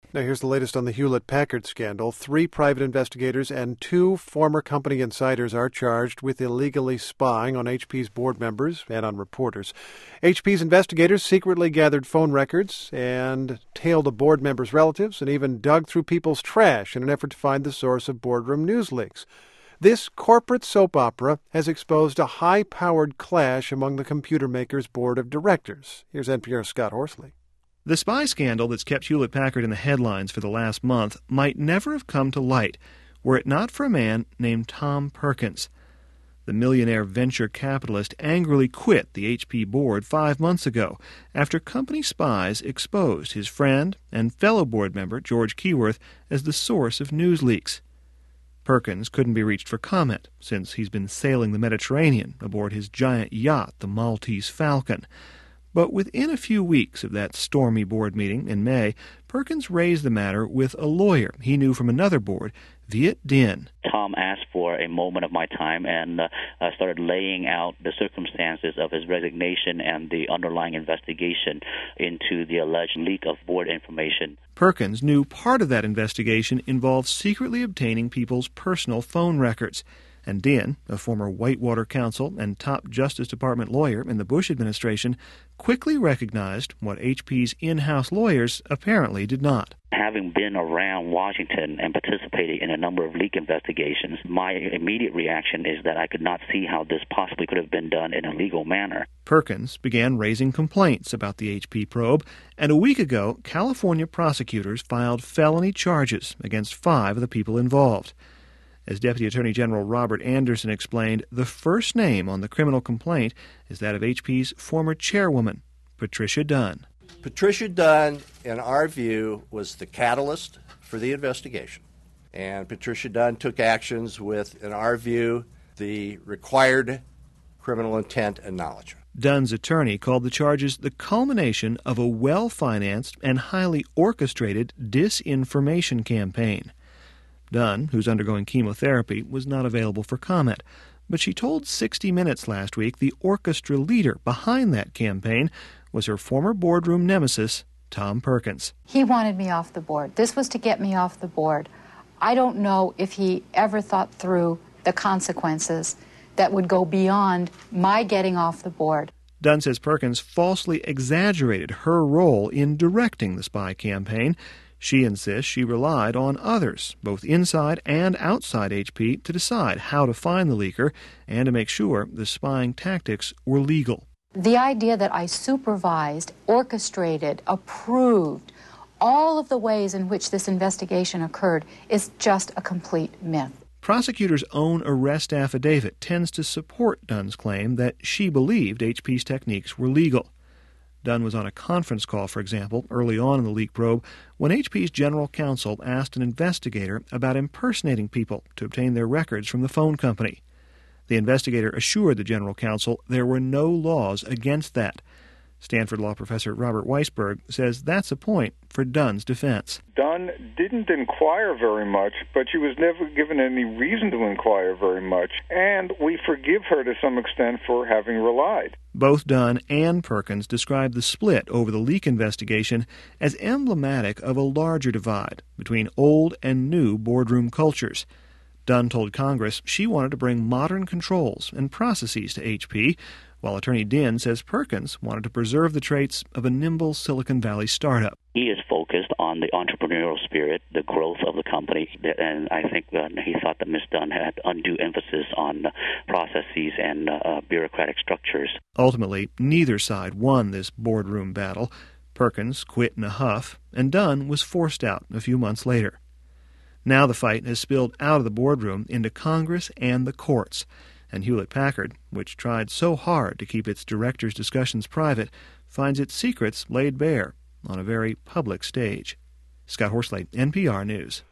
Now here's the latest on the Hewlett-Packard scandal. 3 private investigators and 2 former company insiders are charged with illegally spying on HP's board members and on reporters. HP's investigators secretly gathered phone records and tailed a board member's relatives and even dug through people's trash in an effort to find the source of boardroom news leaks. This corporate soap opera has exposed a high-powered clash among the computer maker's board of directors. Here's NPR's Scott Horsley. The spy scandal that's kept Hewlett-Packard in the headlines for the last month might never have come to light were it not for a man named Tom Perkins. The millionaire venture capitalist angrily quit the HP board 5 months ago after company spies exposed his friend and fellow board member George Keyworth as the source of news leaks. Perkins couldn't be reached for comment since he's been sailing the Mediterranean aboard his giant yacht, the Maltese Falcon. But within a few weeks of that stormy board meeting in May, Perkins raised the matter with a lawyer he knew from another board, Viet Dinh. Tom asked for a moment of my time and started laying out the circumstances of his resignation and the underlying investigation into the alleged leak of board information. Perkins knew part of that investigation involved secretly obtaining people's personal phone records. And Dinh, a former Whitewater counsel and top Justice Department lawyer in the Bush administration, quickly recognized what HP's in-house lawyers apparently did not. Having been around Washington and participating in a number of leak investigations, my immediate reaction is that I could not see how this possibly could have been done in a legal manner. Perkins began raising complaints about the HP probe, and a week ago, California prosecutors filed felony charges against 5 of the people involved. As Deputy Attorney General Robert Anderson explained, the first name on the criminal complaint is that of HP's former chairwoman, Patricia Dunn. Patricia Dunn, in our view, was the catalyst for the investigation. And Patricia Dunn took actions with, in our view, the required criminal intent and knowledge. Dunn's attorney called the charges the culmination of a well-financed and highly orchestrated disinformation campaign. Dunn, who's undergoing chemotherapy, was not available for comment, but she told 60 Minutes last week the orchestra leader behind that campaign was her former boardroom nemesis, Tom Perkins. He wanted me off the board. This was to get me off the board. I don't know if he ever thought through the consequences that would go beyond my getting off the board. Dunn says Perkins falsely exaggerated her role in directing the spy campaign. She insists she relied on others, both inside and outside HP, to decide how to find the leaker and to make sure the spying tactics were legal. The idea that I supervised, orchestrated, approved all of the ways in which this investigation occurred is just a complete myth. Prosecutors' own arrest affidavit tends to support Dunn's claim that she believed HP's techniques were legal. Dunn was on a conference call, for example, early on in the leak probe, when HP's general counsel asked an investigator about impersonating people to obtain their records from the phone company. The investigator assured the general counsel there were no laws against that. Stanford law professor Robert Weisberg says that's a point for Dunn's defense. Dunn didn't inquire very much, but she was never given any reason to inquire very much, and we forgive her to some extent for having relied. Both Dunn and Perkins described the split over the leak investigation as emblematic of a larger divide between old and new boardroom cultures. Dunn told Congress she wanted to bring modern controls and processes to HP, while Attorney Dinh says Perkins wanted to preserve the traits of a nimble Silicon Valley startup. He is focused on the entrepreneurial spirit, the growth of the company, and I think he thought that Ms. Dunn had undue emphasis on processes and bureaucratic structures. Ultimately, neither side won this boardroom battle. Perkins quit in a huff, and Dunn was forced out a few months later. Now the fight has spilled out of the boardroom into Congress and the courts. And Hewlett-Packard, which tried so hard to keep its directors' discussions private, finds its secrets laid bare on a very public stage. Scott Horsley, NPR News.